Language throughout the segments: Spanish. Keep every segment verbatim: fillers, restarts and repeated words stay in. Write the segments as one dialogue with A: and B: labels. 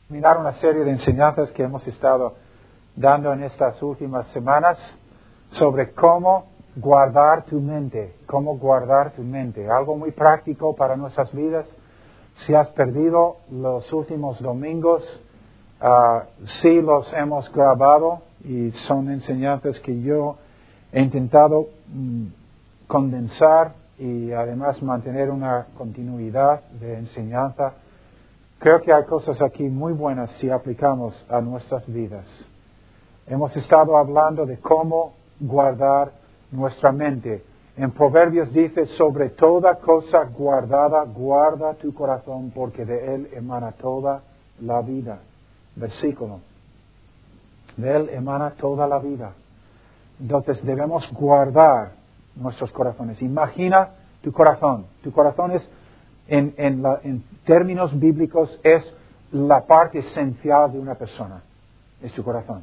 A: Mirar una serie de enseñanzas que hemos estado dando en estas últimas semanas sobre cómo guardar tu mente, cómo guardar tu mente, algo muy práctico para nuestras vidas. Si has perdido los últimos domingos, uh, sí los hemos grabado y son enseñanzas que yo he intentado mm, condensar y además mantener una continuidad de enseñanza. Creo que hay cosas aquí muy buenas si aplicamos a nuestras vidas. Hemos estado hablando de cómo guardar nuestra mente. En Proverbios dice, sobre toda cosa guardada, guarda tu corazón, porque de él emana toda la vida. Versículo. De él emana toda la vida. Entonces debemos guardar nuestros corazones. Imagina tu corazón. Tu corazón es, en, en, la, en términos bíblicos, es la parte esencial de una persona. Es tu corazón.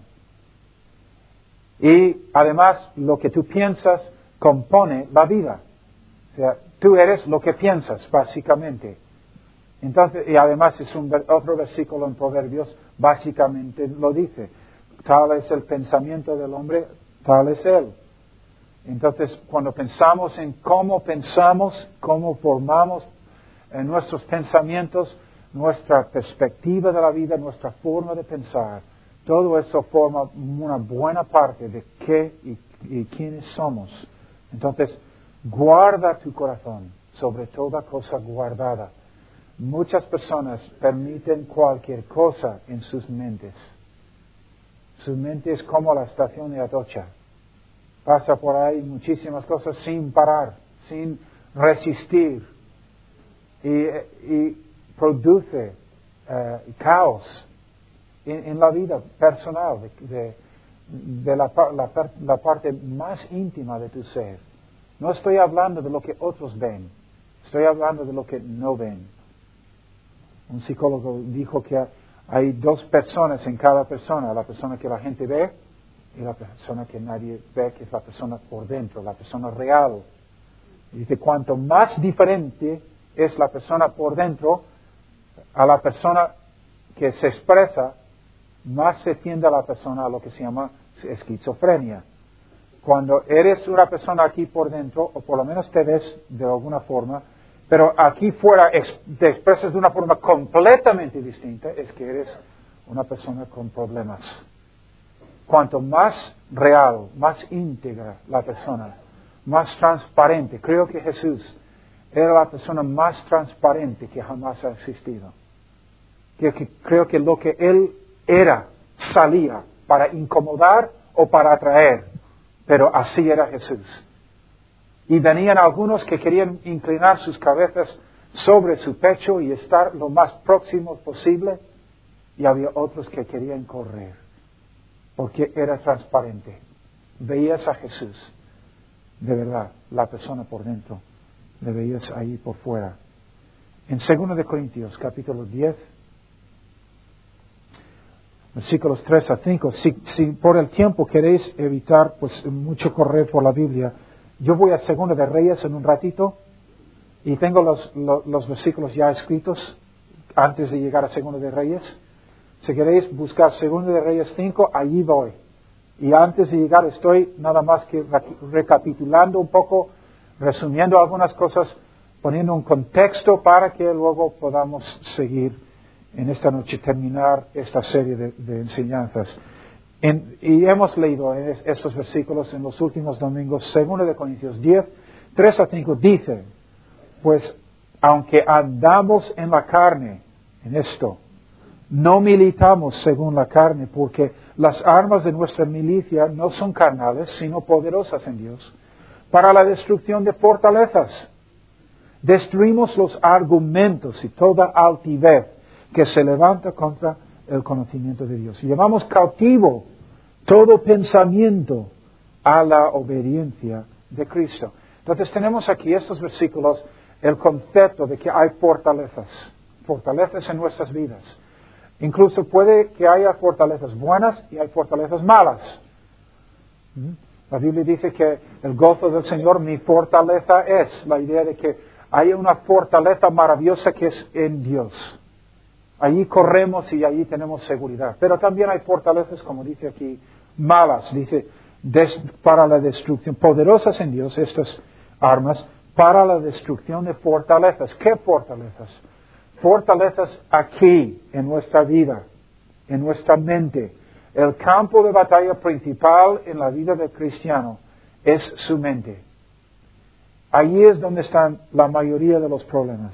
A: Y además, lo que tú piensas compone la vida. O sea, tú eres lo que piensas, básicamente. Entonces, y además es un, otro versículo en Proverbios, básicamente lo dice. Tal es el pensamiento del hombre, tal es él. Entonces, cuando pensamos en cómo pensamos, cómo formamos en nuestros pensamientos, nuestra perspectiva de la vida, nuestra forma de pensar, todo eso forma una buena parte de qué y, y quiénes somos. Entonces, guarda tu corazón sobre toda cosa guardada. Muchas personas permiten cualquier cosa en sus mentes. Su mente es como la estación de Atocha. Pasa por ahí muchísimas cosas sin parar, sin resistir. Y, y produce uh, caos en, en la vida personal, de, de, de la, la, la parte más íntima de tu ser. No estoy hablando de lo que otros ven, estoy hablando de lo que no ven. Un psicólogo dijo que hay dos personas en cada persona, la persona que la gente ve y la persona que nadie ve, que es la persona por dentro, la persona real. Y dice, cuanto más diferente es la persona por dentro a la persona que se expresa, más se tiende a la persona a lo que se llama esquizofrenia. Cuando eres una persona aquí por dentro, o por lo menos te ves de alguna forma, pero aquí fuera te expresas de una forma completamente distinta, es que eres una persona con problemas. Cuanto más real, más íntegra la persona, más transparente. Creo que Jesús era la persona más transparente que jamás ha existido. Creo que, creo que lo que Él era salía para incomodar o para atraer, pero así era Jesús. Y venían algunos que querían inclinar sus cabezas sobre su pecho y estar lo más próximo posible, y había otros que querían correr, porque era transparente. Veías a Jesús, de verdad, la persona por dentro, le veías ahí por fuera. En segundo de Corintios, capítulo diez, versículos tres a cinco, si, si por el tiempo queréis evitar pues mucho correr por la Biblia, yo voy a segundo de Reyes en un ratito, y tengo los, los, los versículos ya escritos antes de llegar a segundo de Reyes. Si queréis buscar segundo de Reyes cinco, allí voy. Y antes de llegar estoy nada más que recapitulando un poco, resumiendo algunas cosas, poniendo un contexto para que luego podamos seguir en esta noche, terminar esta serie de, de enseñanzas. En, y hemos leído en estos versículos en los últimos domingos, segundo de Corintios diez, tres a cinco, dice, pues aunque andamos en la carne, en esto, no militamos según la carne, porque las armas de nuestra milicia no son carnales, sino poderosas en Dios, para la destrucción de fortalezas. Destruimos los argumentos y toda altivez que se levanta contra el conocimiento de Dios. Y llevamos cautivo todo pensamiento a la obediencia de Cristo. Entonces tenemos aquí estos versículos, el concepto de que hay fortalezas, fortalezas en nuestras vidas. Incluso puede que haya fortalezas buenas y hay fortalezas malas. La Biblia dice que el gozo del Señor mi fortaleza es. La idea de que hay una fortaleza maravillosa que es en Dios. Allí corremos y allí tenemos seguridad. Pero también hay fortalezas, como dice aquí, malas, dice, des, para la destrucción, poderosas en Dios estas armas, para la destrucción de fortalezas. ¿Qué fortalezas? Fortalezas aquí, en nuestra vida, en nuestra mente. El campo de batalla principal en la vida del cristiano es su mente. Allí es donde están la mayoría de los problemas.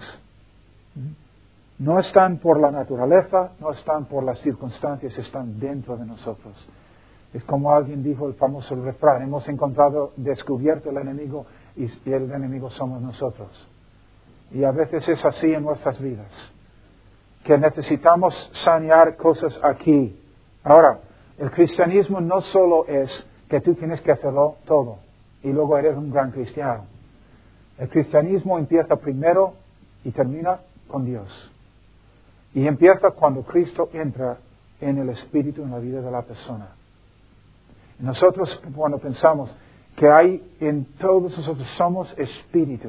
A: No están por la naturaleza, no están por las circunstancias, están dentro de nosotros. Es como alguien dijo el famoso refrán, hemos encontrado, descubierto el enemigo y el enemigo somos nosotros. Y a veces es así en nuestras vidas, que necesitamos sanear cosas aquí. Ahora, el cristianismo no solo es que tú tienes que hacerlo todo y luego eres un gran cristiano. El cristianismo empieza primero y termina con Dios. Y empieza cuando Cristo entra en el espíritu, en la vida de la persona. Nosotros cuando pensamos que hay en todos nosotros somos espíritu.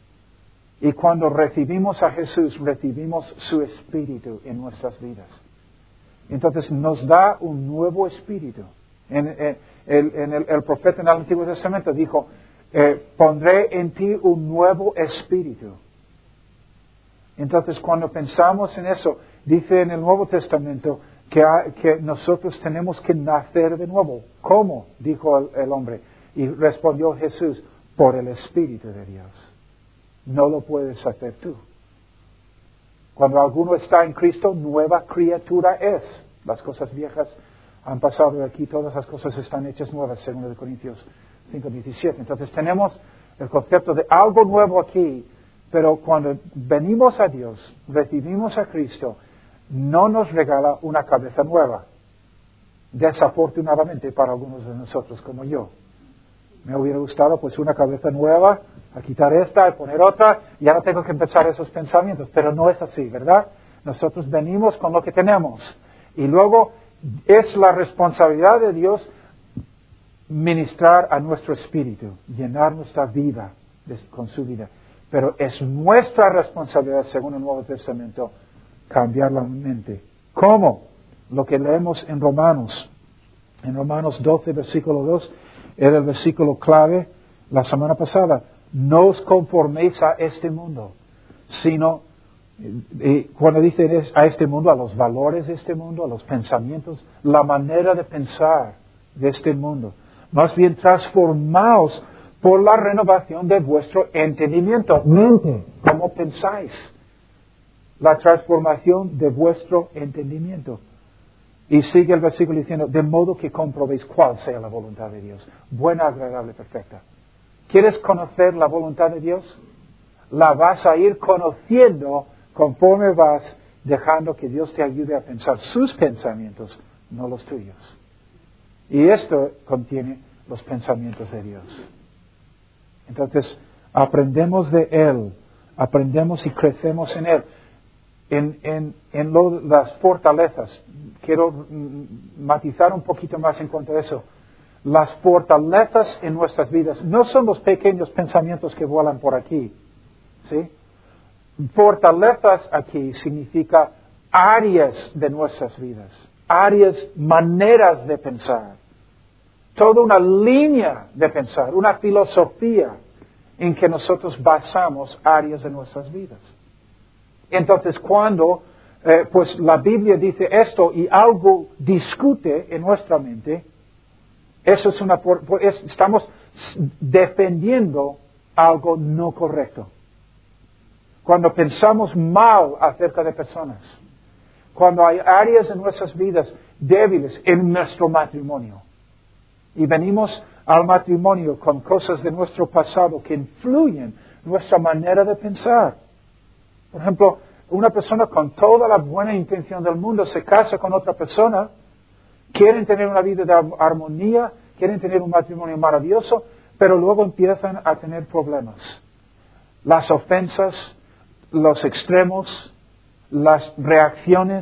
A: Y cuando recibimos a Jesús, recibimos su espíritu en nuestras vidas. Entonces nos da un nuevo espíritu. En, en, el, en el, el profeta en el Antiguo Testamento dijo, eh, pondré en ti un nuevo espíritu. Entonces cuando pensamos en eso, dice en el Nuevo Testamento que, ha, que nosotros tenemos que nacer de nuevo. ¿Cómo? Dijo el, el hombre. Y respondió Jesús, por el Espíritu de Dios. No lo puedes hacer tú. Cuando alguno está en Cristo, nueva criatura es. Las cosas viejas han pasado de aquí, todas las cosas están hechas nuevas, según Corintios cinco diecisiete. Entonces tenemos el concepto de algo nuevo aquí, pero cuando venimos a Dios, recibimos a Cristo, no nos regala una cabeza nueva. Desafortunadamente para algunos de nosotros, como yo. Me hubiera gustado pues una cabeza nueva, a quitar esta, a poner otra, y ahora tengo que empezar esos pensamientos. Pero no es así, ¿verdad? Nosotros venimos con lo que tenemos. Y luego es la responsabilidad de Dios ministrar a nuestro espíritu, llenar nuestra vida de, con su vida. Pero es nuestra responsabilidad, según el Nuevo Testamento, cambiar la mente. ¿Cómo? Lo que leemos en Romanos. En Romanos doce, versículo dos, era el versículo clave la semana pasada. No os conforméis a este mundo, sino, y cuando dice a este mundo, a los valores de este mundo, a los pensamientos, la manera de pensar de este mundo. Más bien transformaos por la renovación de vuestro entendimiento. Mente, ¿cómo pensáis? La transformación de vuestro entendimiento. Y sigue el versículo diciendo, de modo que comprobéis cuál sea la voluntad de Dios. Buena, agradable, perfecta. ¿Quieres conocer la voluntad de Dios? La vas a ir conociendo conforme vas dejando que Dios te ayude a pensar sus pensamientos, no los tuyos. Y esto contiene los pensamientos de Dios. Entonces, aprendemos de Él, aprendemos y crecemos en Él. En, en, en lo, las fortalezas, quiero mm, matizar un poquito más en cuanto a eso. Las fortalezas en nuestras vidas no son los pequeños pensamientos que vuelan por aquí, ¿sí? Fortalezas aquí significa áreas de nuestras vidas, áreas, maneras de pensar, toda una línea de pensar, una filosofía en que nosotros basamos áreas de nuestras vidas. Entonces, cuando eh, pues la Biblia dice esto y algo discute en nuestra mente, eso es una, es, estamos defendiendo algo no correcto. Cuando pensamos mal acerca de personas, cuando hay áreas en nuestras vidas débiles en nuestro matrimonio, y venimos al matrimonio con cosas de nuestro pasado que influyen nuestra manera de pensar. Por ejemplo, una persona con toda la buena intención del mundo se casa con otra persona, quieren tener una vida de armonía, quieren tener un matrimonio maravilloso, pero luego empiezan a tener problemas. Las ofensas, los extremos, las reacciones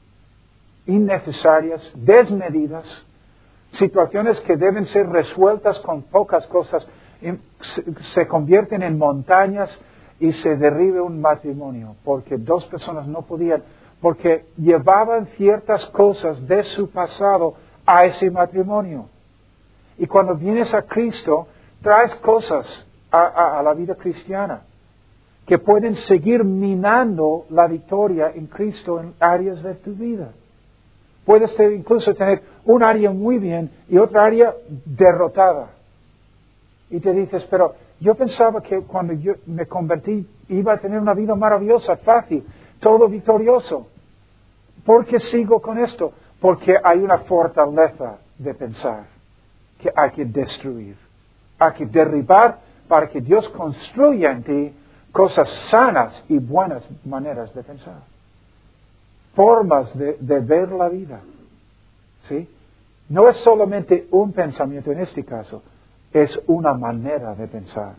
A: innecesarias, desmedidas, situaciones que deben ser resueltas con pocas cosas, se convierten en montañas y se derribe un matrimonio, porque dos personas no podían porque llevaban ciertas cosas de su pasado a ese matrimonio. Y cuando vienes a Cristo, traes cosas a, a, a la vida cristiana que pueden seguir minando la victoria en Cristo en áreas de tu vida. Puedes ter, incluso tener un área muy bien y otra área derrotada. Y te dices, pero yo pensaba que cuando yo me convertí iba a tener una vida maravillosa, fácil, todo victorioso. ¿Por qué sigo con esto? Porque hay una fortaleza de pensar que hay que destruir. Hay que derribar para que Dios construya en ti cosas sanas y buenas maneras de pensar. Formas de, de ver la vida. ¿Sí? No es solamente un pensamiento en este caso, es una manera de pensar.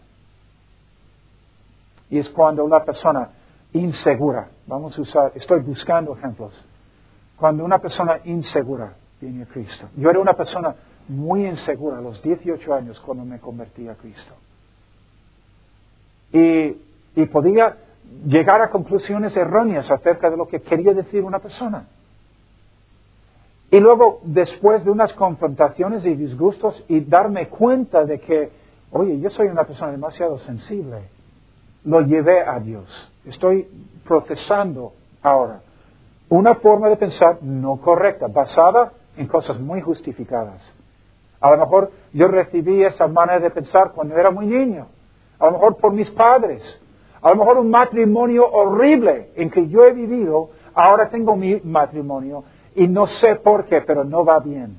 A: Y es cuando una persona insegura, vamos a usar, estoy buscando ejemplos, cuando una persona insegura viene a Cristo. Yo era una persona muy insegura a los dieciocho años cuando me convertí a Cristo. Y, y podía llegar a conclusiones erróneas acerca de lo que quería decir una persona. Y luego, después de unas confrontaciones y disgustos, y darme cuenta de que, oye, yo soy una persona demasiado sensible, lo llevé a Dios. Estoy procesando ahora una forma de pensar no correcta, basada en cosas muy justificadas. A lo mejor yo recibí esa manera de pensar cuando era muy niño, a lo mejor por mis padres, a lo mejor un matrimonio horrible en que yo he vivido, ahora tengo mi matrimonio y no sé por qué, pero no va bien.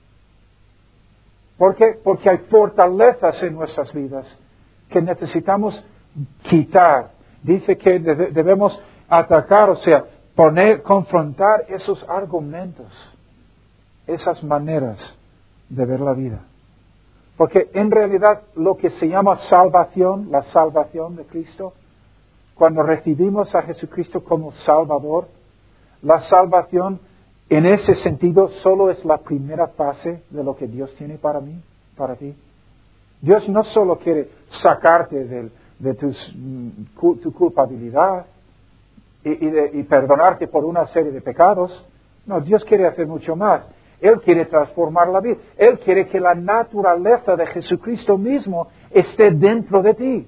A: ¿Por qué? Porque hay fortalezas en nuestras vidas que necesitamos quitar. Dice que debemos atacar, o sea, poner, confrontar esos argumentos, esas maneras de ver la vida. Porque en realidad lo que se llama salvación, la salvación de Cristo, cuando recibimos a Jesucristo como Salvador, la salvación en ese sentido solo es la primera fase de lo que Dios tiene para mí, para ti. Dios no solo quiere sacarte del, de tus, tu culpabilidad y, y, de, y perdonarte por una serie de pecados. No, Dios quiere hacer mucho más. Él quiere transformar la vida. Él quiere que la naturaleza de Jesucristo mismo esté dentro de ti.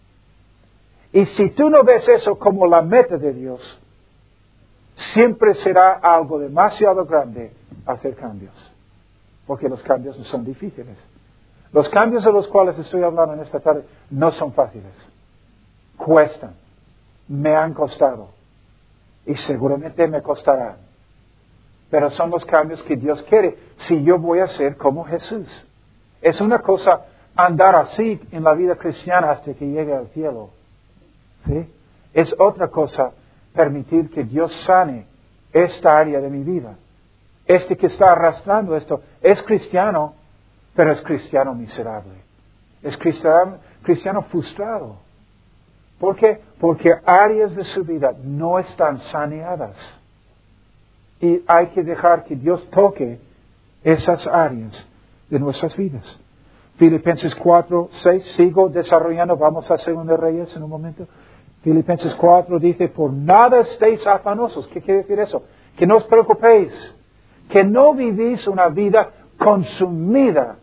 A: Y si tú no ves eso como la meta de Dios, siempre será algo demasiado grande hacer cambios. Porque los cambios no son difíciles. Los cambios de los cuales estoy hablando en esta tarde no son fáciles. Cuestan. Me han costado. Y seguramente me costarán. Pero son los cambios que Dios quiere si yo voy a ser como Jesús. Es una cosa andar así en la vida cristiana hasta que llegue al cielo. ¿Sí? Es otra cosa permitir que Dios sane esta área de mi vida. Este que está arrastrando esto es cristiano, pero es cristiano miserable. Es cristiano, cristiano frustrado. ¿Por qué? Porque áreas de su vida no están saneadas. Y hay que dejar que Dios toque esas áreas de nuestras vidas. Filipenses cuatro, seis, sigo desarrollando, vamos a Segunda Reyes en un momento. Filipenses cuatro dice, por nada estéis afanosos. ¿Qué quiere decir eso? Que no os preocupéis, que no vivís una vida consumida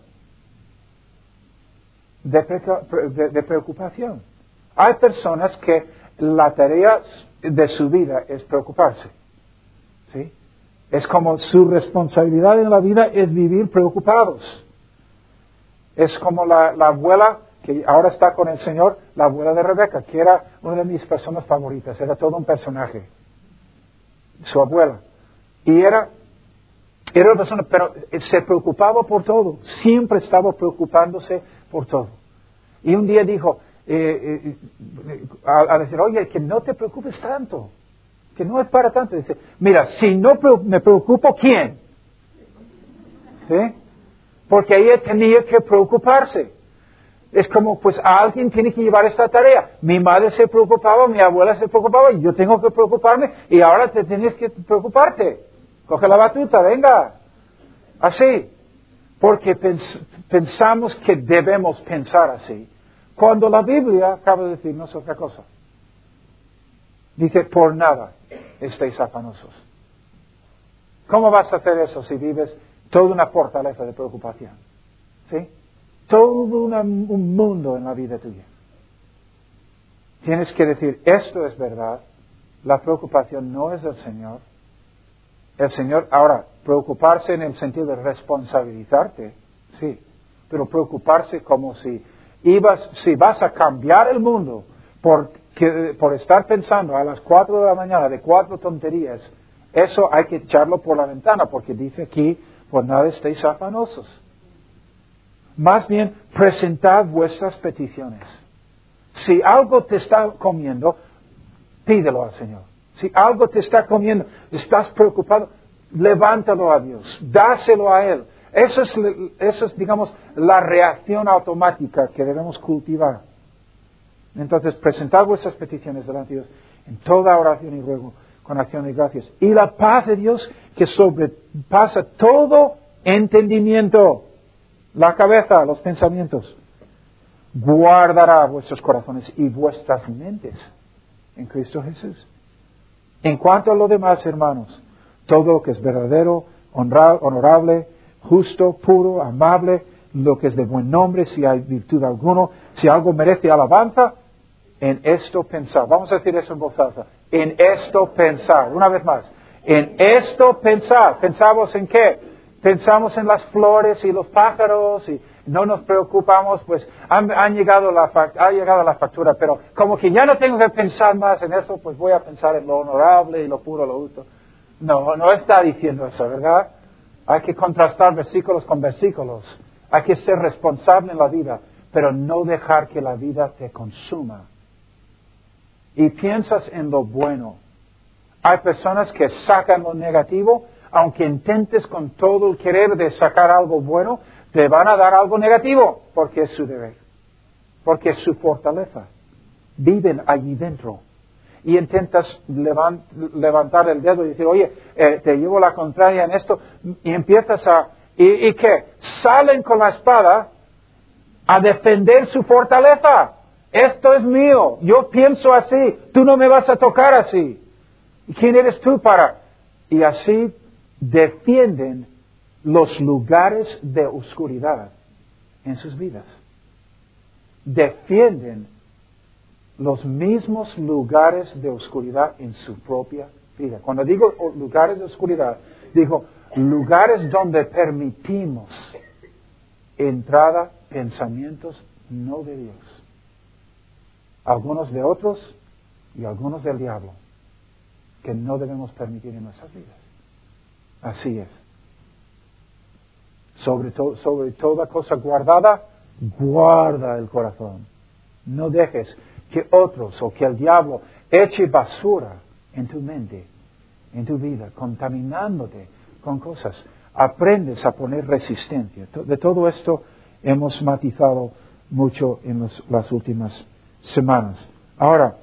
A: de, de, de preocupación. Hay personas que la tarea de su vida es preocuparse. ¿Sí? Es como su responsabilidad en la vida es vivir preocupados. Es como la, la abuela que ahora está con el Señor, la abuela de Rebeca, que era una de mis personas favoritas, era todo un personaje. Su abuela. Y era, era una persona, pero se preocupaba por todo, siempre estaba preocupándose por todo. Y un día dijo, eh, eh, a, a decir, oye, que no te preocupes tanto. Que no es para tanto. Dice, mira, si no me preocupo, ¿quién? ¿Sí? Porque ella tenía que preocuparse. Es como, pues alguien tiene que llevar esta tarea. Mi madre se preocupaba, mi abuela se preocupaba, y yo tengo que preocuparme, y ahora te tienes que preocuparte. Coge la batuta, venga. Así. Porque pens- pensamos que debemos pensar así. Cuando la Biblia acaba de decirnos otra cosa. Dice, por nada. estéis afanosos. ¿Cómo vas a hacer eso si vives toda una fortaleza de preocupación? ¿Sí? Todo una, un mundo en la vida tuya. Tienes que decir, esto es verdad, la preocupación no es del Señor. El Señor, ahora, preocuparse en el sentido de responsabilizarte, sí, pero preocuparse como si ibas, si vas a cambiar el mundo por, que, por estar pensando a las cuatro de la mañana de cuatro tonterías, eso hay que echarlo por la ventana, porque dice aquí, por nada estéis afanosos. Más bien, presentad vuestras peticiones. Si algo te está comiendo, pídelo al Señor. Si algo te está comiendo, estás preocupado, levántalo a Dios, dáselo a Él. Eso es, eso es, digamos, la reacción automática que debemos cultivar. Entonces, presentad vuestras peticiones delante de Dios en toda oración y ruego con acción de gracias. Y la paz de Dios que sobrepasa todo entendimiento, la cabeza, los pensamientos, guardará vuestros corazones y vuestras mentes en Cristo Jesús. En cuanto a lo demás, hermanos, todo lo que es verdadero, honra, honorable, justo, puro, amable, lo que es de buen nombre, si hay virtud alguno, si algo merece alabanza, en esto pensar. Vamos a decir eso en voz alta. En esto pensar. Una vez más. En esto pensar. ¿Pensamos en qué? Pensamos en las flores y los pájaros y no nos preocupamos, pues han, han llegado la, ha llegado la factura, pero como que ya no tengo que pensar más en eso, pues voy a pensar en lo honorable y lo puro, lo justo. No, no está diciendo eso, ¿verdad? Hay que contrastar versículos con versículos. Hay que ser responsable en la vida, pero no dejar que la vida te consuma. Y piensas en lo bueno. Hay personas que sacan lo negativo, aunque intentes con todo el querer de sacar algo bueno, te van a dar algo negativo, porque es su deber, porque es su fortaleza. Viven allí dentro. Y intentas levant, levantar el dedo y decir, oye, eh, te llevo la contraria en esto, y empiezas a... ¿Y, y qué? Salen con la espada a defender su fortaleza. Esto es mío, yo pienso así, tú no me vas a tocar así. ¿Quién eres tú para...? Y así defienden los lugares de oscuridad en sus vidas. Defienden los mismos lugares de oscuridad en su propia vida. Cuando digo lugares de oscuridad, digo lugares donde permitimos entrada pensamientos no de Dios. Algunos de otros y algunos del diablo, que no debemos permitir en nuestras vidas. Así es. Sobre, to- sobre toda cosa guardada, guarda el corazón. No dejes que otros o que el diablo eche basura en tu mente, en tu vida, contaminándote con cosas. Aprendes a poner resistencia. De todo esto hemos matizado mucho en los, las últimas semanas. Ahora,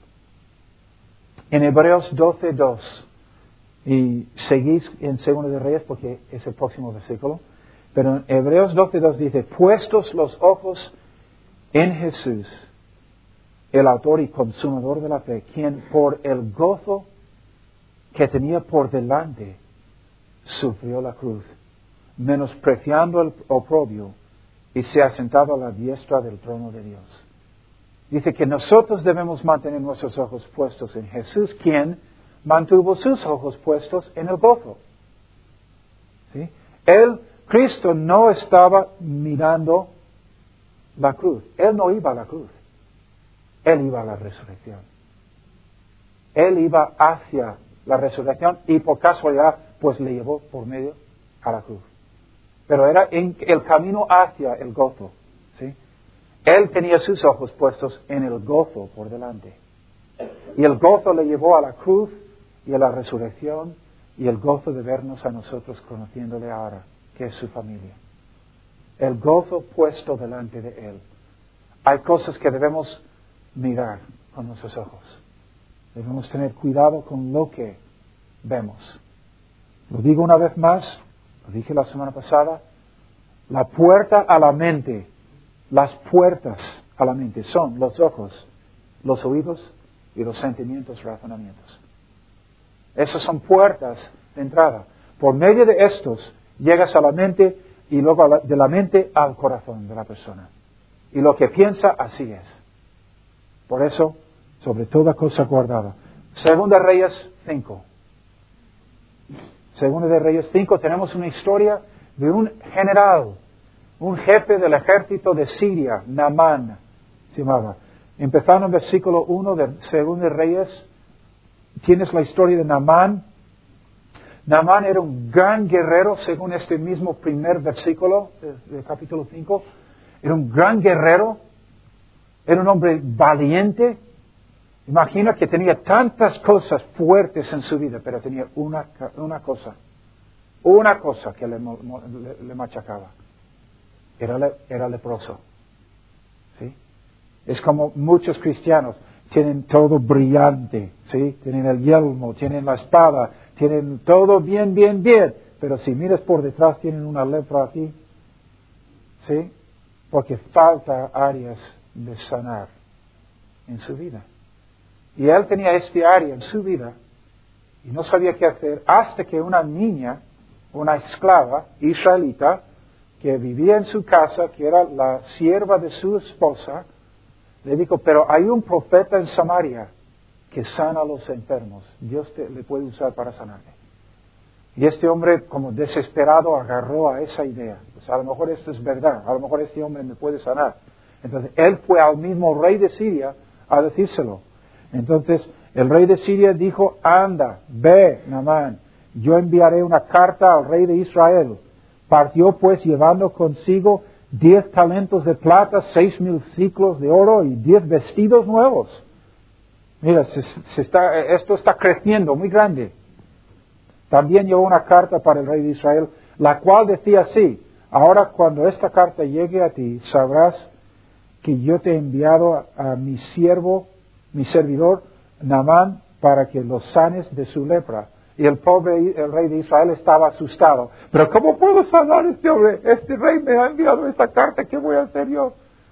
A: en Hebreos doce dos, y seguís en Segunda de Reyes porque es el próximo versículo, pero en Hebreos doce dos dice, puestos los ojos en Jesús, el autor y consumador de la fe, quien por el gozo que tenía por delante sufrió la cruz, menospreciando el oprobio, y se ha sentado a la diestra del trono de Dios. Dice que nosotros debemos mantener nuestros ojos puestos en Jesús, quien mantuvo sus ojos puestos en el gozo. ¿Sí? Él, Cristo, no estaba mirando la cruz. Él no iba a la cruz. Él iba a la resurrección. Él iba hacia la resurrección y por casualidad, pues le llevó por medio a la cruz. Pero era en el camino hacia el gozo. ¿Sí? Él tenía sus ojos puestos en el gozo por delante. Y el gozo le llevó a la cruz y a la resurrección y el gozo de vernos a nosotros conociéndole ahora, que es su familia. El gozo puesto delante de Él. Hay cosas que debemos mirar con nuestros ojos. Debemos tener cuidado con lo que vemos. Lo digo una vez más, lo dije la semana pasada, la puerta a la mente, las puertas a la mente son los ojos, los oídos y los sentimientos, razonamientos. Esas son puertas de entrada. Por medio de estos llegas a la mente y luego a la, de la mente al corazón de la persona. Y lo que piensa, así es. Por eso, sobre toda cosa guardada. Segunda de Reyes cinco. Segunda de Reyes cinco, tenemos una historia de un general, un jefe del ejército de Siria, Naamán, se llamaba. Empezando en versículo uno de Segunda de Reyes, tienes la historia de Naamán. Naamán era un gran guerrero, según este mismo primer versículo del capítulo cinco. Era un gran guerrero, era un hombre valiente. Imagina que tenía tantas cosas fuertes en su vida, pero tenía una, una cosa, una cosa que le, le, le machacaba. Era, le, era leproso. ¿Sí? Es como muchos cristianos, tienen todo brillante, ¿sí? Tienen el yelmo, tienen la espada, tienen todo bien, bien, bien, pero si miras por detrás tienen una lepra aquí, ¿sí? Porque falta áreas de sanar en su vida. Y él tenía este área en su vida y no sabía qué hacer hasta que una niña, una esclava israelita, que vivía en su casa, que era la sierva de su esposa, le dijo, pero hay un profeta en Samaria que sana a los enfermos. Dios te, le puede usar para sanarle. Y este hombre, como desesperado, agarró a esa idea. Pues a lo mejor esto es verdad, a lo mejor este hombre me puede sanar. Entonces, él fue al mismo rey de Siria a decírselo. Entonces, el rey de Siria dijo, anda, ve, Naamán, yo enviaré una carta al rey de Israel. Partió pues llevando consigo diez talentos de plata, seis mil ciclos de oro y diez vestidos nuevos. Mira, se, se está, esto está creciendo muy grande. También llevó una carta para el rey de Israel, la cual decía así, ahora cuando esta carta llegue a ti, sabrás que yo te he enviado a, a mi siervo, mi servidor, Naamán, para que los sanes de su lepra. Y el pobre el rey de Israel estaba asustado. Pero ¿cómo puedo sanar a este hombre? Este rey me ha enviado esta carta, ¿qué voy a hacer yo?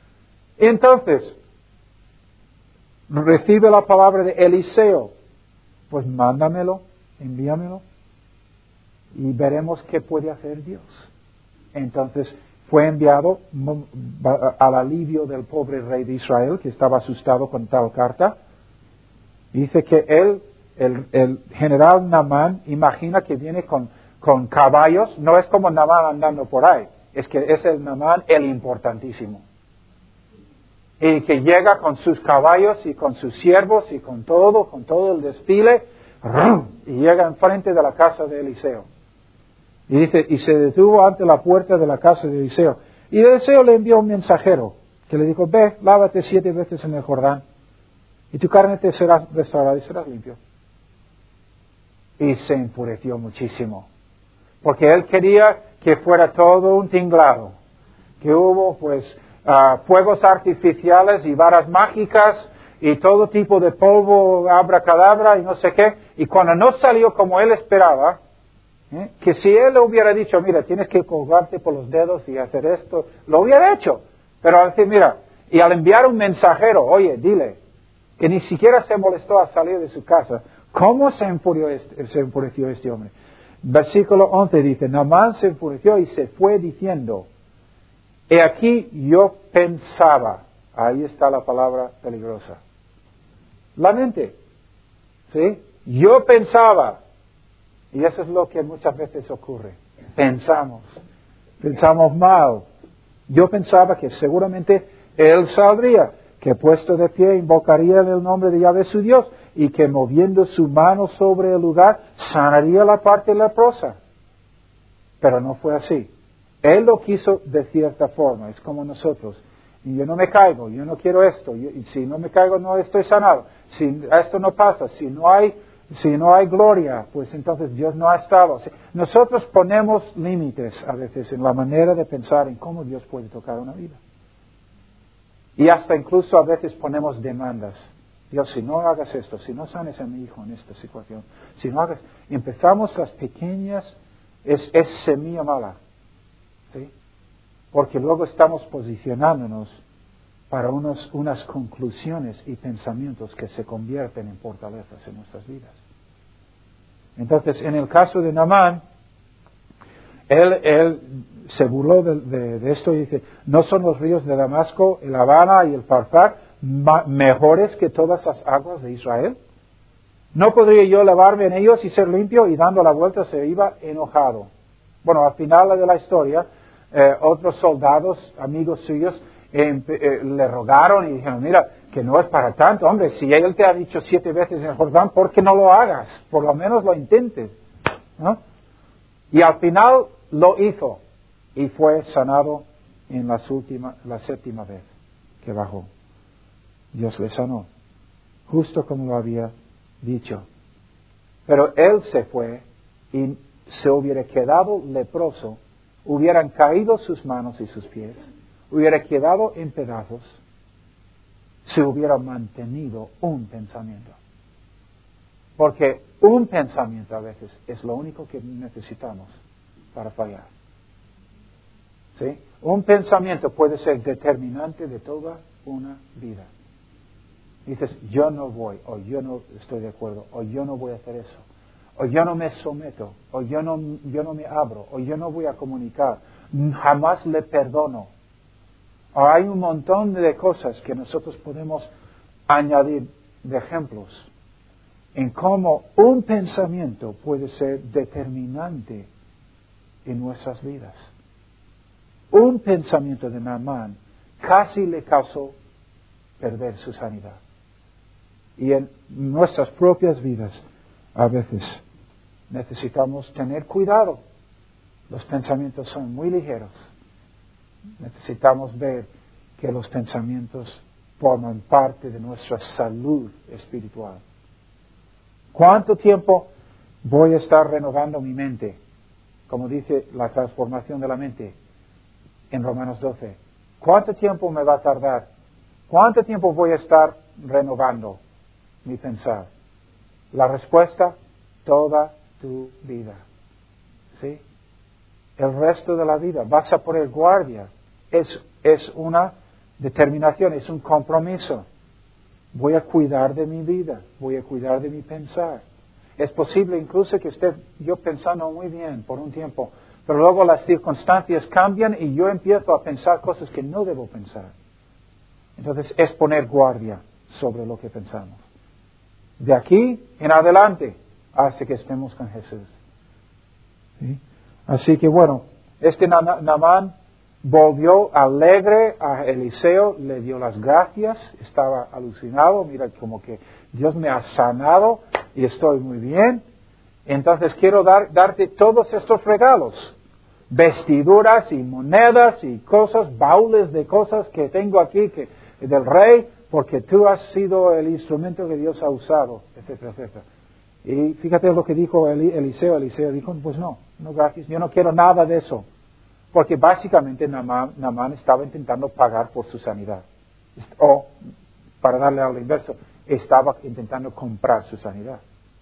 A: Entonces, recibe la palabra de Eliseo. Pues mándamelo, envíamelo, y veremos qué puede hacer Dios. Entonces, fue enviado al alivio del pobre rey de Israel, que estaba asustado con tal carta. Dice que él, el, el general Naamán, imagina que viene con, con caballos. No es como Naamán andando por ahí. Es que es el Naamán el importantísimo. Y que llega con sus caballos y con sus siervos y con todo, con todo el desfile, y llega enfrente de la casa de Eliseo. Y dice, y se detuvo ante la puerta de la casa de Eliseo. Y Eliseo le envió un mensajero que le dijo, ve, lávate siete veces en el Jordán, y tu carne te será restaurada y serás limpio. Y se enfureció muchísimo, porque él quería que fuera todo un tinglado, que hubo pues uh, fuegos artificiales y varas mágicas y todo tipo de polvo, abracadabra y no sé qué, y cuando no salió como él esperaba, ¿eh? que si él le hubiera dicho, mira, tienes que colgarte por los dedos y hacer esto, lo hubiera hecho, pero al decir, mira, y al enviar un mensajero, oye, dile, que ni siquiera se molestó a salir de su casa, ¿cómo se enfureció este, se enfureció este hombre? Versículo once dice, Naamán se enfureció y se fue diciendo, he aquí yo pensaba, ahí está la palabra peligrosa, la mente, ¿sí? Yo pensaba, y eso es lo que muchas veces ocurre, pensamos, pensamos mal. Yo pensaba que seguramente él saldría, que puesto de pie invocaría en el nombre de Yahvé su Dios, y que moviendo su mano sobre el lugar, sanaría la parte leprosa. Pero no fue así. Él lo quiso de cierta forma, es como nosotros. Y yo no me caigo, yo no quiero esto, yo, y si no me caigo no estoy sanado. Si esto no pasa, si no hay, si no hay gloria, pues entonces Dios no ha estado. Nosotros ponemos límites a veces en la manera de pensar en cómo Dios puede tocar una vida. Y hasta incluso a veces ponemos demandas. Dios, si no hagas esto, si no sanes a mi hijo en esta situación, si no hagas... Empezamos las pequeñas, es, es semilla mala. ¿Sí? Porque luego estamos posicionándonos para unos, unas conclusiones y pensamientos que se convierten en fortalezas en nuestras vidas. Entonces, en el caso de Naamán, él, él se burló de, de, de esto y dice, ¿no son los ríos de Damasco, el Habana y el Farfar ma- mejores que todas las aguas de Israel? ¿No podría yo lavarme en ellos y ser limpio? Y dando la vuelta se iba enojado. Bueno, al final de la historia, eh, otros soldados, amigos suyos, eh, eh, le rogaron y dijeron, mira, que no es para tanto, hombre, si él te ha dicho siete veces en el Jordán, ¿por qué no lo hagas? Por lo menos lo intentes, ¿no? Y al final lo hizo y fue sanado en las última, la séptima vez que bajó. Dios le sanó, justo como lo había dicho. Pero él se fue y se hubiera quedado leproso, hubieran caído sus manos y sus pies, hubiera quedado en pedazos, si hubiera mantenido un pensamiento. Porque un pensamiento a veces es lo único que necesitamos para fallar. ¿Sí? Un pensamiento puede ser determinante de toda una vida. Dices, yo no voy, o yo no estoy de acuerdo, o yo no voy a hacer eso, o yo no me someto, o yo no, yo no me abro, o yo no voy a comunicar, jamás le perdono. O hay un montón de cosas que nosotros podemos añadir de ejemplos en cómo un pensamiento puede ser determinante en nuestras vidas. Un pensamiento de Naamán casi le causó perder su sanidad. Y en nuestras propias vidas, a veces, necesitamos tener cuidado. Los pensamientos son muy ligeros. Necesitamos ver que los pensamientos forman parte de nuestra salud espiritual. ¿Cuánto tiempo voy a estar renovando mi mente? Como dice la transformación de la mente en Romanos doce. ¿Cuánto tiempo me va a tardar? ¿Cuánto tiempo voy a estar renovando mi pensar? La respuesta, toda tu vida. ¿Sí? El resto de la vida. Vas a poner guardia. Es, es una determinación, es un compromiso. Voy a cuidar de mi vida, voy a cuidar de mi pensar. Es posible incluso que esté yo pensando muy bien por un tiempo, pero luego las circunstancias cambian y yo empiezo a pensar cosas que no debo pensar. Entonces es poner guardia sobre lo que pensamos. De aquí en adelante hasta que estemos con Jesús. ¿Sí? Así que bueno, este Naamán volvió alegre a Eliseo, le dio las gracias, estaba alucinado, mira como que Dios me ha sanado y estoy muy bien. Entonces quiero dar, darte todos estos regalos, vestiduras y monedas y cosas, baúles de cosas que tengo aquí que, del rey, porque tú has sido el instrumento que Dios ha usado, etcétera, etcétera. Y fíjate lo que dijo Eliseo, Eliseo dijo, pues no, no gracias, yo no quiero nada de eso. Porque básicamente Naamán, Naamán estaba intentando pagar por su sanidad. O, para darle al inverso, estaba intentando comprar su sanidad.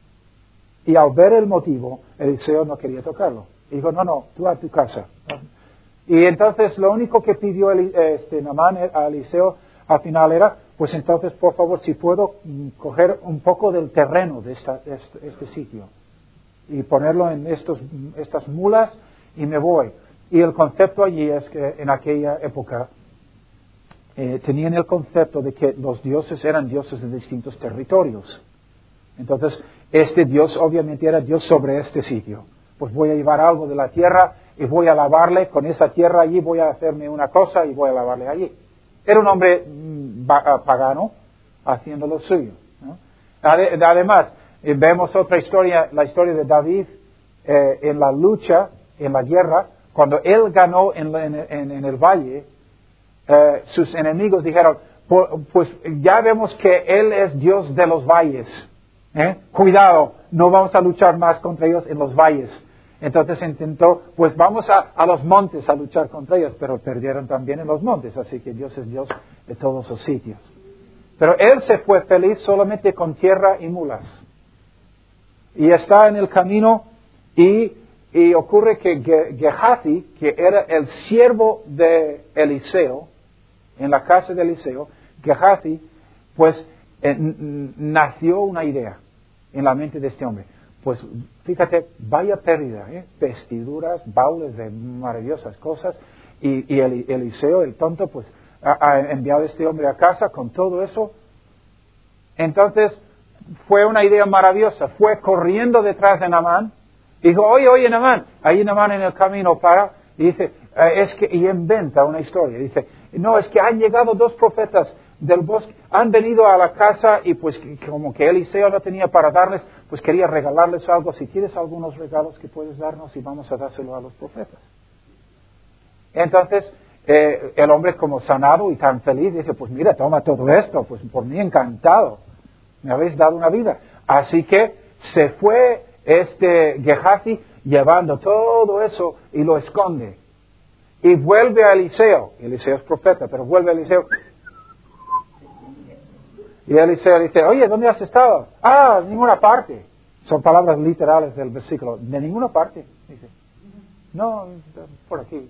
A: Y al ver el motivo, Eliseo no quería tocarlo. Dijo, no, no, tú a tu casa. Y entonces lo único que pidió el, este, Naamán a Eliseo al final era, pues entonces por favor, si puedo coger un poco del terreno de esta, este, este sitio y ponerlo en estos, estas mulas y me voy. Y el concepto allí es que en aquella época eh, tenían el concepto de que los dioses eran dioses de distintos territorios. Entonces, este Dios obviamente era Dios sobre este sitio. Pues voy a llevar algo de la tierra y voy a lavarle con esa tierra allí, voy a hacerme una cosa y voy a lavarle allí. Era un hombre mm, pagano haciendo lo suyo, ¿no? Además, eh, vemos otra historia, la historia de David eh, en la lucha, en la guerra. Cuando él ganó en, en, en, en el valle, eh, sus enemigos dijeron, pues ya vemos que él es Dios de los valles. ¿eh? Cuidado, no vamos a luchar más contra ellos en los valles. Entonces intentó, pues vamos a, a los montes a luchar contra ellos, pero perdieron también en los montes, así que Dios es Dios de todos los sitios. Pero él se fue feliz solamente con tierra y mulas. Y está en el camino y... Y ocurre que Gehazi, que era el siervo de Eliseo, en la casa de Eliseo, Gehazi, pues eh, nació una idea en la mente de este hombre. Pues fíjate, vaya pérdida, ¿eh? Vestiduras, baúles de maravillosas cosas. Y, y el, Eliseo, el tonto, pues ha, ha enviado a este hombre a casa con todo eso. Entonces fue una idea maravillosa. Fue corriendo detrás de Naamán. Dijo, oye, oye, Naamán. Ahí Naamán en el camino para y dice, eh, es que, y inventa una historia. Dice, no, es que han llegado dos profetas del bosque, han venido a la casa y pues como que Eliseo no tenía para darles, pues quería regalarles algo. Si tienes algunos regalos que puedes darnos y vamos a dárselo a los profetas. Entonces, eh, el hombre como sanado y tan feliz dice, pues mira, toma todo esto, pues por mí encantado, me habéis dado una vida. Así que se fue este Gehazi llevando todo eso y lo esconde. Y vuelve a Eliseo, Eliseo es profeta, pero vuelve a Eliseo. Y Eliseo dice, oye, ¿dónde has estado? Ah, en ninguna parte. Son palabras literales del versículo, de ninguna parte. Dice, no, por aquí.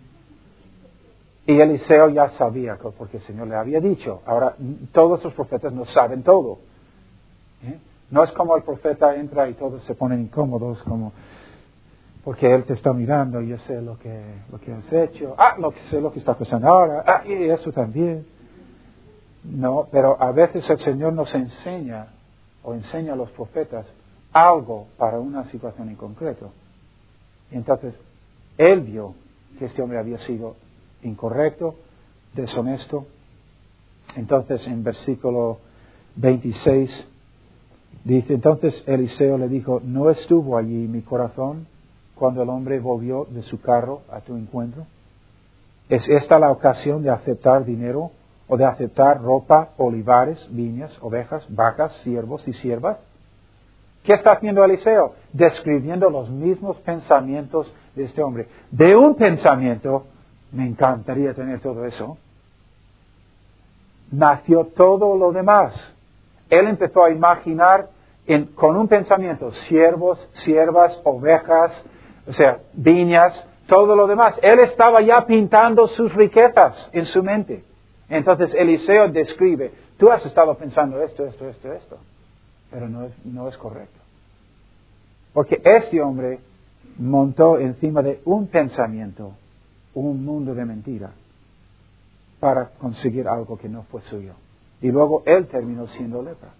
A: Y Eliseo ya sabía, porque el Señor le había dicho. Ahora, todos los profetas no saben todo. ¿Eh? No es como el profeta entra y todos se ponen incómodos, como porque él te está mirando y yo sé lo que, lo que has hecho. Ah, lo que sé lo que está pasando ahora. Ah, y eso también. No, pero a veces el Señor nos enseña, o enseña a los profetas, algo para una situación en concreto. Y entonces, él vio que este hombre había sido incorrecto, deshonesto. Entonces, en versículo veintiséis, dice, entonces Eliseo le dijo, ¿no estuvo allí mi corazón cuando el hombre volvió de su carro a tu encuentro? ¿Es esta la ocasión de aceptar dinero o de aceptar ropa, olivares, viñas, ovejas, vacas, siervos y siervas? ¿Qué está haciendo Eliseo? Describiendo los mismos pensamientos de este hombre. De un pensamiento, me encantaría tener todo eso, nació todo lo demás. Él empezó a imaginar en, con un pensamiento, siervos, siervas, ovejas, o sea, viñas, todo lo demás. Él estaba ya pintando sus riquezas en su mente. Entonces Eliseo describe, tú has estado pensando esto, esto, esto, esto, pero no es, no es correcto. Porque este hombre montó encima de un pensamiento un mundo de mentira para conseguir algo que no fue suyo. Y luego él terminó siendo lepra.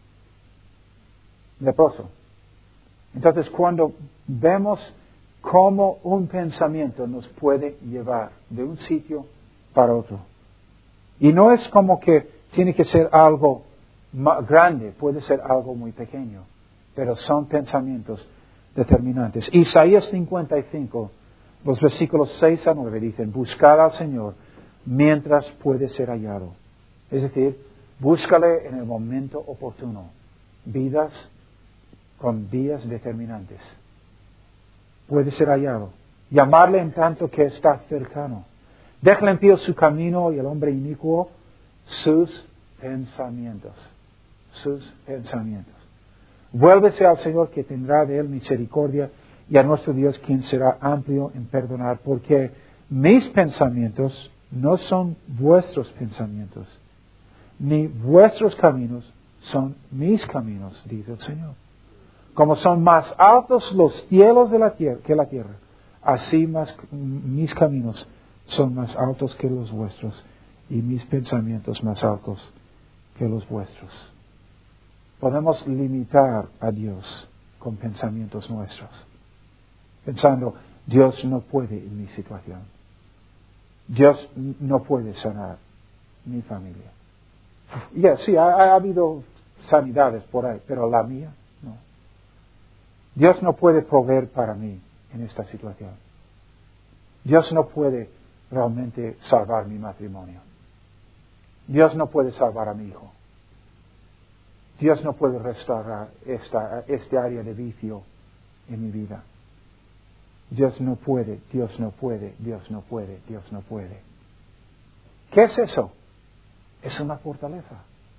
A: Leproso. Entonces cuando vemos cómo un pensamiento nos puede llevar de un sitio para otro. Y no es como que tiene que ser algo más grande, puede ser algo muy pequeño, pero son pensamientos determinantes. Isaías cincuenta y cinco, los versículos seis a nueve dicen, buscad al Señor mientras puede ser hallado. Es decir, búscale en el momento oportuno. Vidas con días determinantes. Puede ser hallado. Llamarle en tanto que está cercano. Déjale en pie su camino y el hombre inicuo sus pensamientos. Sus pensamientos. Vuélvese al Señor que tendrá de él misericordia y a nuestro Dios quien será amplio en perdonar, porque mis pensamientos no son vuestros pensamientos, ni vuestros caminos son mis caminos, dice el Señor. Como son más altos los cielos de la tierra, que la tierra, así más, mis caminos son más altos que los vuestros y mis pensamientos más altos que los vuestros. Podemos limitar a Dios con pensamientos nuestros, pensando, Dios no puede en mi situación. Dios no puede sanar mi familia. Y yeah, sí, ha, ha habido sanidades por ahí, pero la mía no. Dios no puede proveer para mí en esta situación. Dios no puede realmente salvar mi matrimonio. Dios no puede salvar a mi hijo. Dios no puede restaurar esta, este área de vicio en mi vida. Dios no puede, Dios no puede, Dios no puede, Dios no puede. ¿Qué es eso? Es una fortaleza.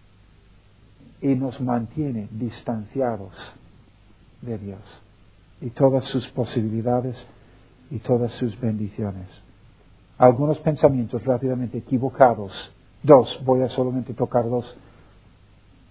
A: Y nos mantiene distanciados de Dios. Y todas sus posibilidades y todas sus bendiciones. Algunos pensamientos rápidamente equivocados. Dos, voy a solamente tocar dos.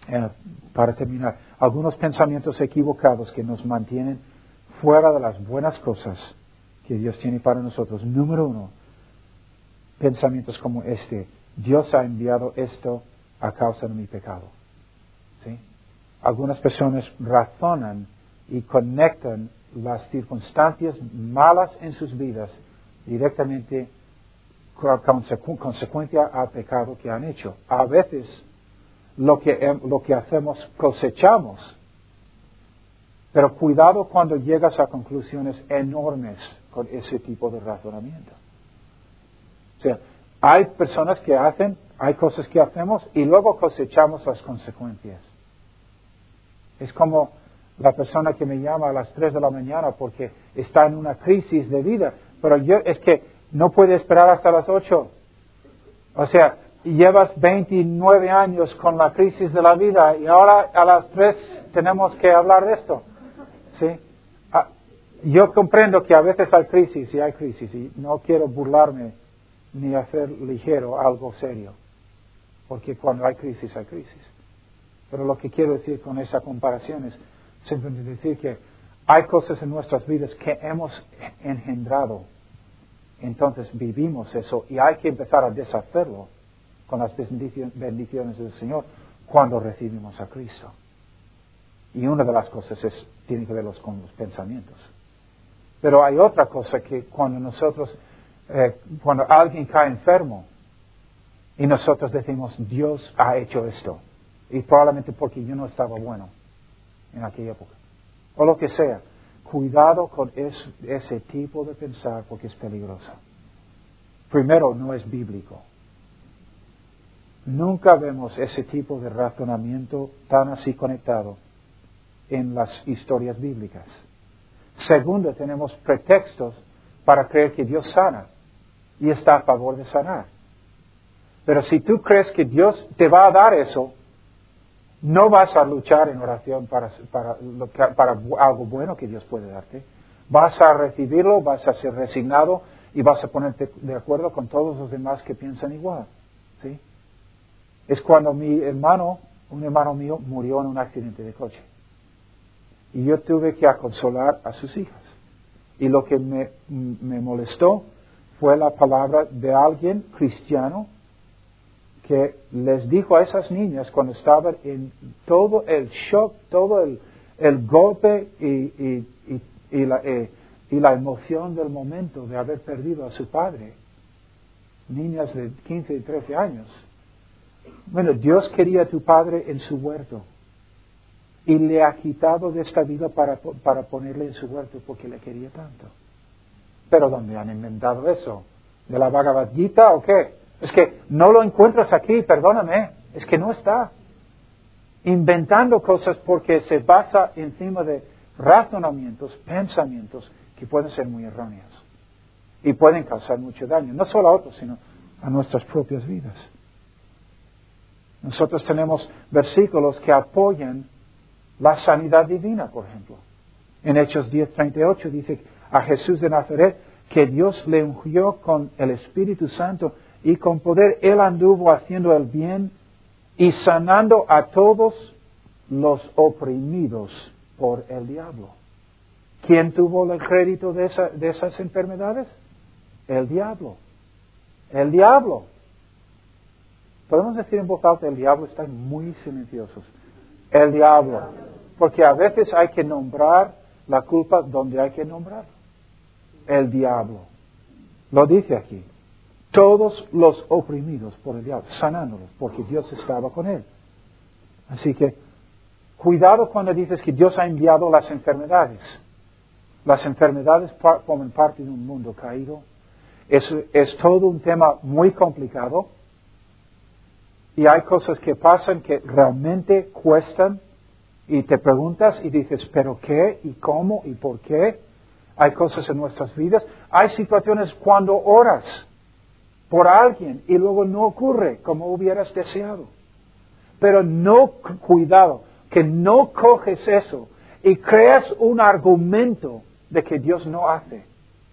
A: Eh, para terminar, algunos pensamientos equivocados que nos mantienen fuera de las buenas cosas que Dios tiene para nosotros. Número uno, pensamientos como este: Dios ha enviado esto a causa de mi pecado. ¿Sí? Algunas personas razonan y conectan las circunstancias malas en sus vidas directamente con consecu- consecuencia al pecado que han hecho. A veces lo que, lo que hacemos cosechamos, pero cuidado cuando llegas a conclusiones enormes con ese tipo de razonamiento. O sea, hay personas que hacen, hay cosas que hacemos y luego cosechamos las consecuencias. Es como la persona que me llama a las tres de la mañana porque está en una crisis de vida, pero yo es que no puede esperar hasta las ocho. O sea, llevas veintinueve años con la crisis de la vida y ahora a las tres tenemos que hablar de esto. ¿Sí? Ah, yo comprendo que a veces hay crisis y hay crisis y no quiero burlarme ni hacer ligero algo serio, porque cuando hay crisis hay crisis. Pero lo que quiero decir con esa comparación es simplemente decir que hay cosas en nuestras vidas que hemos engendrado. Entonces vivimos eso y hay que empezar a deshacerlo con las bendiciones del Señor cuando recibimos a Cristo. Y una de las cosas es, tiene que ver con los pensamientos. Pero hay otra cosa que cuando nosotros, eh, cuando alguien cae enfermo y nosotros decimos, Dios ha hecho esto, y probablemente porque yo no estaba bueno en aquella época, o lo que sea, cuidado con es, ese tipo de pensar porque es peligroso. Primero, no es bíblico. Nunca vemos ese tipo de razonamiento tan así conectado en las historias bíblicas. Segundo, tenemos pretextos para creer que Dios sana y está a favor de sanar. Pero si tú crees que Dios te va a dar eso, no vas a luchar en oración para, para, para algo bueno que Dios puede darte. Vas a recibirlo, vas a ser resignado y vas a ponerte de acuerdo con todos los demás que piensan igual. ¿Sí? Es cuando mi hermano, un hermano mío, murió en un accidente de coche. Y yo tuve que consolar a sus hijas. Y lo que me, me molestó fue la palabra de alguien cristiano que les dijo a esas niñas cuando estaban en todo el shock, todo el, el golpe y, y, y, y, la, eh, y la emoción del momento de haber perdido a su padre. Niñas de quince y trece años. Bueno, Dios quería a tu padre en su huerto y le ha quitado de esta vida para, para ponerle en su huerto porque le quería tanto. ¿Pero dónde han inventado eso? ¿De la Bhagavad Gita o qué? Es que no lo encuentras aquí, perdóname, es que no está. Inventando cosas porque se basa encima de razonamientos, pensamientos que pueden ser muy erróneos y pueden causar mucho daño, no solo a otros, sino a nuestras propias vidas. Nosotros tenemos versículos que apoyan la sanidad divina, por ejemplo. En Hechos diez treinta y ocho dice a Jesús de Nazaret que Dios le ungió con el Espíritu Santo y con poder Él anduvo haciendo el bien y sanando a todos los oprimidos por el diablo. ¿Quién tuvo el crédito de, esa, de esas enfermedades? El diablo. El diablo. Podemos decir en voz alta, el diablo, está muy silenciosos. El diablo. Porque a veces hay que nombrar la culpa donde hay que nombrar. El diablo. Lo dice aquí. Todos los oprimidos por el diablo, sanándolos, porque Dios estaba con él. Así que, cuidado cuando dices que Dios ha enviado las enfermedades. Las enfermedades forman parte de un mundo caído. Es, es todo un tema muy complicado. Y hay cosas que pasan que realmente cuestan. Y te preguntas y dices, ¿pero qué? ¿Y cómo? ¿Y por qué? Hay cosas en nuestras vidas. Hay situaciones cuando oras por alguien y luego no ocurre como hubieras deseado. Pero no, cuidado, que no coges eso y creas un argumento de que Dios no hace.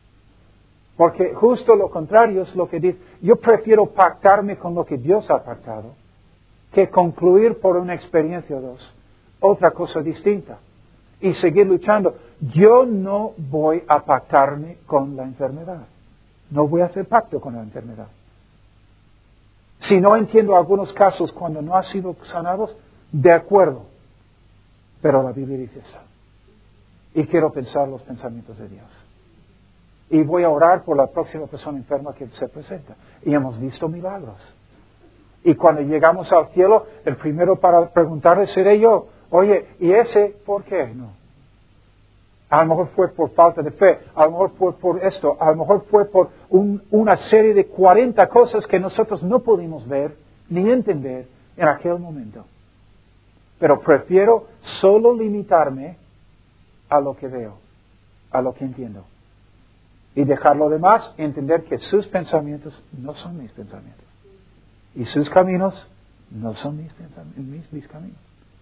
A: Porque justo lo contrario es lo que dice, yo prefiero pactarme con lo que Dios ha pactado que concluir por una experiencia o dos otra cosa distinta y seguir luchando. Yo no voy a pactarme con la enfermedad. No voy a hacer pacto con la enfermedad. Si no entiendo algunos casos cuando no ha sido sanados, de acuerdo. Pero la Biblia dice eso. Y quiero pensar los pensamientos de Dios. Y voy a orar por la próxima persona enferma que se presenta. Y hemos visto milagros. Y cuando llegamos al cielo, el primero para preguntarle seré yo. Oye, ¿y ese por qué? No. A lo mejor fue por falta de fe, a lo mejor fue por esto, a lo mejor fue por un, una serie de cuarenta cosas que nosotros no pudimos ver ni entender en aquel momento. Pero prefiero solo limitarme a lo que veo, a lo que entiendo. Y dejar lo demás, entender que sus pensamientos no son mis pensamientos. Y sus caminos no son mis, mis, mis caminos.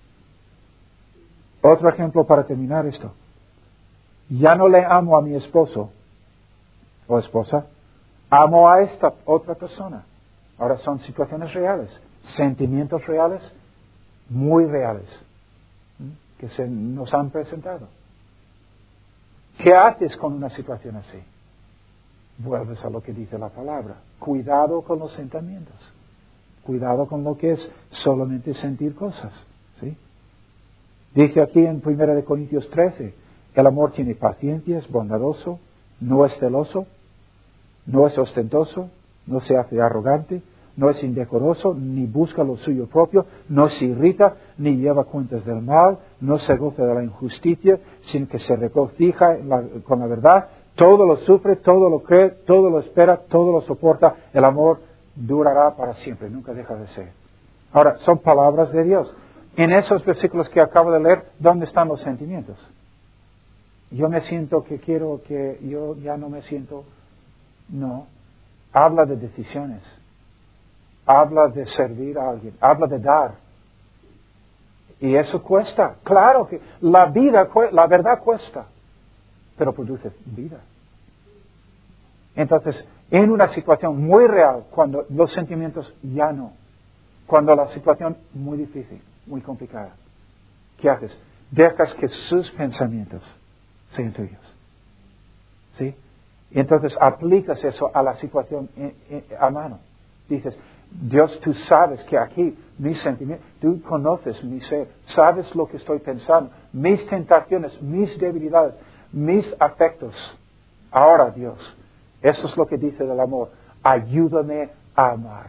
A: Otro ejemplo para terminar esto. Ya no le amo a mi esposo o esposa, amo a esta otra persona. Ahora son situaciones reales, sentimientos reales, muy reales, ¿sí? Que se nos han presentado. ¿Qué haces con una situación así? Vuelves a lo que dice la palabra. Cuidado con los sentimientos. Cuidado con lo que es solamente sentir cosas. ¿Sí? Dice aquí en primera de Corintios trece, el amor tiene paciencia, es bondadoso, no es celoso, no es ostentoso, no se hace arrogante, no es indecoroso, ni busca lo suyo propio, no se irrita, ni lleva cuentas del mal, no se goza de la injusticia, sino que se regocija la, con la verdad, todo lo sufre, todo lo cree, todo lo espera, todo lo soporta, el amor durará para siempre, nunca deja de ser. Ahora, son palabras de Dios. En esos versículos que acabo de leer, ¿dónde están los sentimientos? Yo me siento que quiero que yo ya no me siento. No. Habla de decisiones. Habla de servir a alguien. Habla de dar. Y eso cuesta. Claro que la vida, la verdad cuesta. Pero produce vida. Entonces, en una situación muy real, cuando los sentimientos ya no. Cuando la situación muy difícil, muy complicada. ¿Qué haces? Dejas que sus pensamientos sean tuyos. ¿Sí? Y entonces aplicas eso a la situación en, en, a mano. Dices, Dios, tú sabes que aquí mis sentimientos, tú conoces mi ser, sabes lo que estoy pensando, mis tentaciones, mis debilidades, mis afectos. Ahora, Dios, eso es lo que dice del amor. Ayúdame a amar.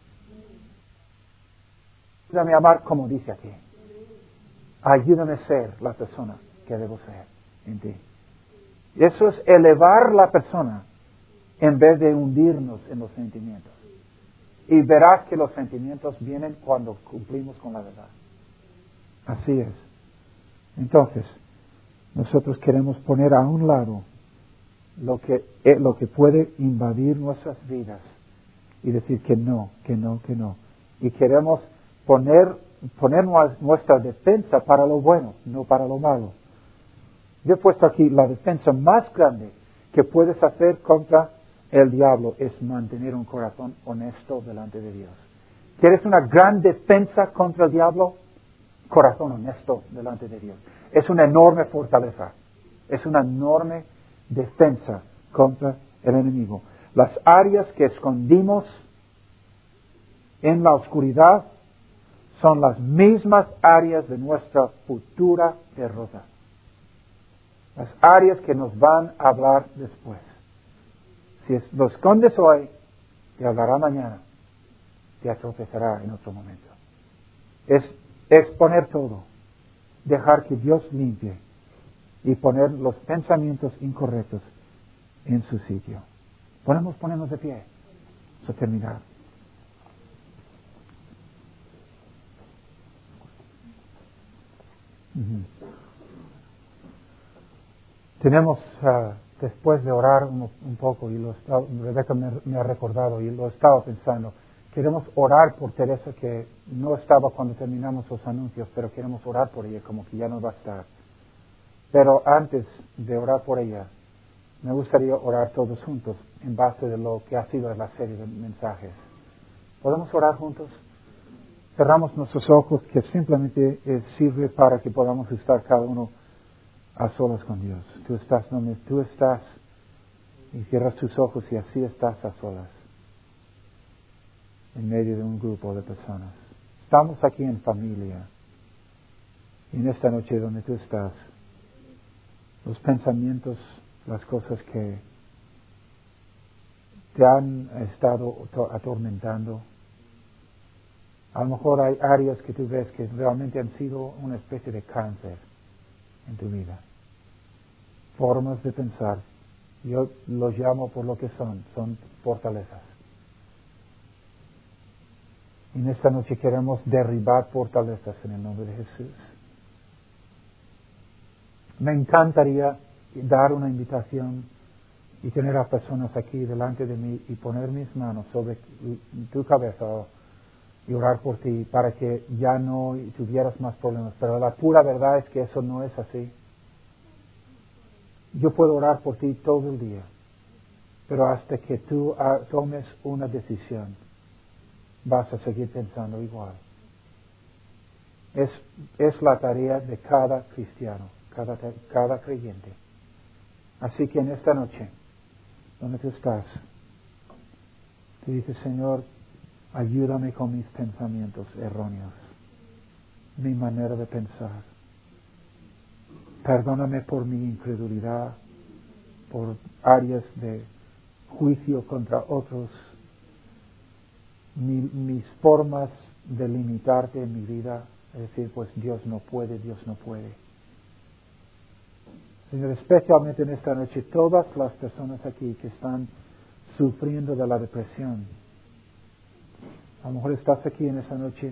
A: Ayúdame a amar como dice aquí. Ayúdame a ser la persona que debo ser en ti. Y eso es elevar la persona en vez de hundirnos en los sentimientos. Y verás que los sentimientos vienen cuando cumplimos con la verdad. Así es. Entonces, nosotros queremos poner a un lado lo que, eh, lo que puede invadir nuestras vidas y decir que no, que no, que no. Y queremos poner, poner nuestra defensa para lo bueno, no para lo malo. Yo he puesto aquí la defensa más grande que puedes hacer contra el diablo es mantener un corazón honesto delante de Dios. ¿Quieres una gran defensa contra el diablo? Corazón honesto delante de Dios. Es una enorme fortaleza. Es una enorme defensa contra el enemigo. Las áreas que escondimos en la oscuridad son las mismas áreas de nuestra futura derrota. Las áreas que nos van a hablar después. Si es, lo escondes hoy, te hablará mañana. Te tropezará en otro momento. Es exponer todo. Dejar que Dios limpie. Y poner los pensamientos incorrectos en su sitio. Podemos ponernos de pie. Vamos a terminar. Uh-huh. Tenemos, uh, después de orar un, un poco, y lo está, Rebeca me, me ha recordado y lo estaba pensando, queremos orar por Teresa, que no estaba cuando terminamos los anuncios, pero queremos orar por ella, como que ya no va a estar. Pero antes de orar por ella, me gustaría orar todos juntos, en base de lo que ha sido la serie de mensajes. ¿Podemos orar juntos? cerramos nuestros ojos, que simplemente eh, sirve para que podamos estar cada uno a solas con Dios. Tú estás donde tú estás y cierras tus ojos y así estás a solas, en medio de un grupo de personas. Estamos aquí en familia. Y en esta noche donde tú estás, los pensamientos, las cosas que te han estado atormentando, a lo mejor hay áreas que tú ves que realmente han sido una especie de cáncer en tu vida. Formas de pensar. Yo los llamo por lo que son, son fortalezas. Y en esta noche queremos derribar fortalezas en el nombre de Jesús. Me encantaría dar una invitación y tener a personas aquí delante de mí y poner mis manos sobre tu cabeza y orar por ti para que ya no tuvieras más problemas. Pero la pura verdad es que eso no es así. Yo puedo orar por ti todo el día, pero hasta que tú tomes una decisión, vas a seguir pensando igual. Es, es la tarea de cada cristiano, cada, cada creyente. Así que en esta noche, donde tú estás, tú dices, Señor, ayúdame con mis pensamientos erróneos, mi manera de pensar. Perdóname por mi incredulidad, por áreas de juicio contra otros, mi, mis formas de limitarte en mi vida, es decir, pues Dios no puede, Dios no puede. Señor, especialmente en esta noche, todas las personas aquí que están sufriendo de la depresión, a lo mejor estás aquí en esta noche,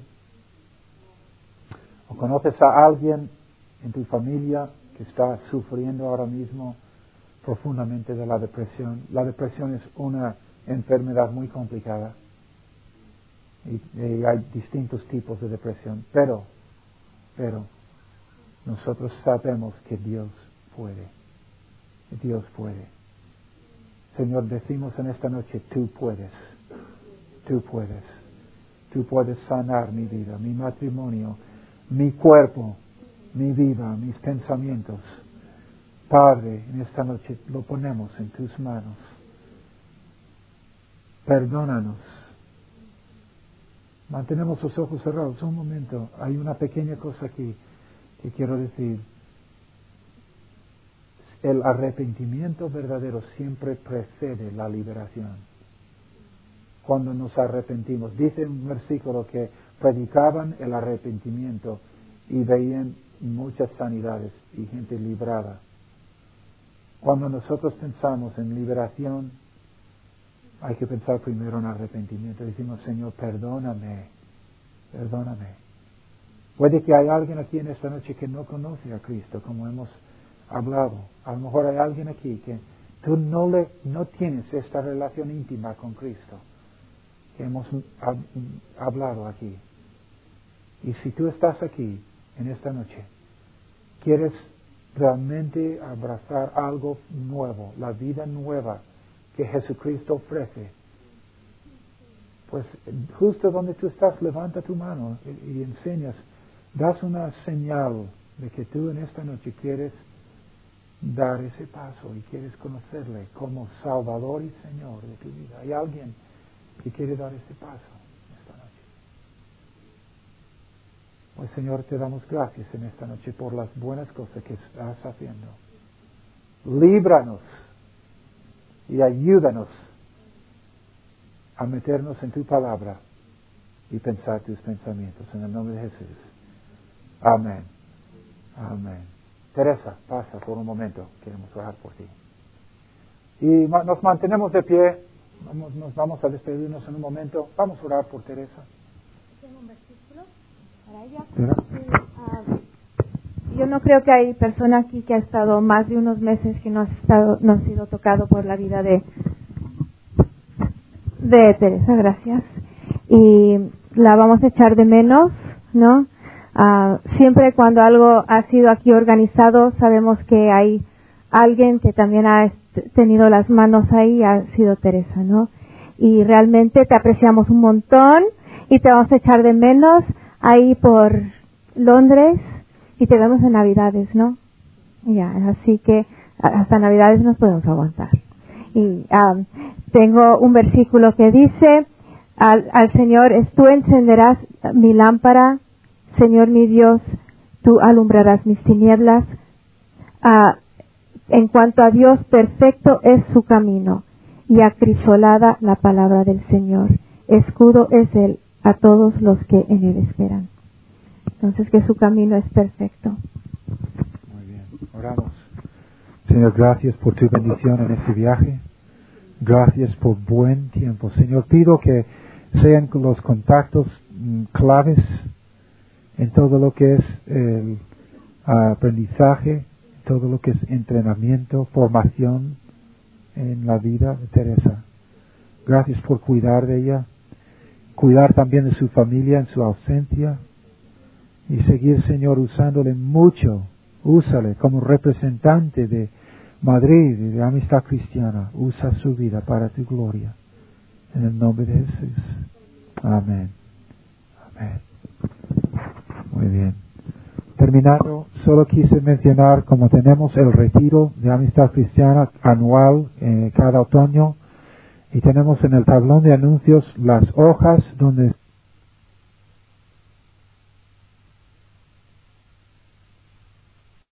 A: o conoces a alguien en tu familia que está sufriendo ahora mismo profundamente de la depresión. La depresión es una enfermedad muy complicada y, y hay distintos tipos de depresión, pero, pero nosotros sabemos que Dios puede, Dios puede. Señor, decimos en esta noche, tú puedes, tú puedes, tú puedes sanar mi vida, mi matrimonio, mi cuerpo, mi vida, mis pensamientos. Padre, en esta noche lo ponemos en tus manos. Perdónanos. Mantenemos los ojos cerrados. Un momento, hay una pequeña cosa aquí que quiero decir. El arrepentimiento verdadero siempre precede la liberación. Cuando nos arrepentimos, dice un versículo que predicaban el arrepentimiento y veían muchas sanidades y gente librada. Cuando nosotros pensamos en liberación, hay que pensar primero en arrepentimiento. Decimos, Señor, perdóname, perdóname. Puede que haya alguien aquí en esta noche que no conoce a Cristo, como hemos hablado. A lo mejor hay alguien aquí que tú no le, no tienes esta relación íntima con Cristo, que hemos hablado aquí. Y si tú estás aquí en esta noche, quieres realmente abrazar algo nuevo, la vida nueva que Jesucristo ofrece, pues justo donde tú estás, levanta tu mano y, y enseñas, das una señal de que tú en esta noche quieres dar ese paso y quieres conocerle como Salvador y Señor de tu vida. Hay alguien que quiere dar ese paso esta noche. Pues Señor, te damos gracias en esta noche por las buenas cosas que estás haciendo. Líbranos y ayúdanos a meternos en tu palabra y pensar tus pensamientos. En el nombre de Jesús. Amén. Amén. Teresa, pasa por un momento. Queremos orar por ti. Y nos mantenemos de pie. Vamos, nos vamos a despedirnos en un momento. Vamos a orar por Teresa.
B: ¿Tengo un versículo para ella? Sí, uh, yo no creo que hay persona aquí que ha estado más de unos meses que no ha, estado, no ha sido tocado por la vida de, de Teresa, gracias. Y la vamos a echar de menos, ¿no? Uh, siempre cuando algo ha sido aquí organizado, sabemos que hay alguien que también ha tenido las manos ahí, ha sido Teresa, ¿no? Y realmente te apreciamos un montón y te vamos a echar de menos ahí por Londres y te vemos en Navidades, ¿no? Ya, así que hasta Navidades nos podemos aguantar. Y um, tengo un versículo que dice al, al Señor, es, tú encenderás mi lámpara, Señor mi Dios, tú alumbrarás mis tinieblas. Uh, en cuanto a Dios, perfecto es su camino y acrisolada la palabra del Señor. Escudo es Él a todos los que en Él esperan. Entonces, que su camino es perfecto.
A: Muy bien, oramos. Señor, gracias por tu bendición en este viaje. Gracias por buen tiempo. Señor, pido que sean los contactos mm, claves en todo lo que es el aprendizaje, todo lo que es entrenamiento, formación en la vida de Teresa. Gracias por cuidar de ella, cuidar también de su familia en su ausencia y seguir, Señor, usándole mucho. Úsale como representante de Madrid y de Amistad Cristiana. Usa su vida para tu gloria. En el nombre de Jesús. Amén. Amén. Muy bien. Terminando, solo quise mencionar como tenemos el retiro de Amistad Cristiana anual eh, cada otoño y tenemos en el tablón de anuncios las hojas donde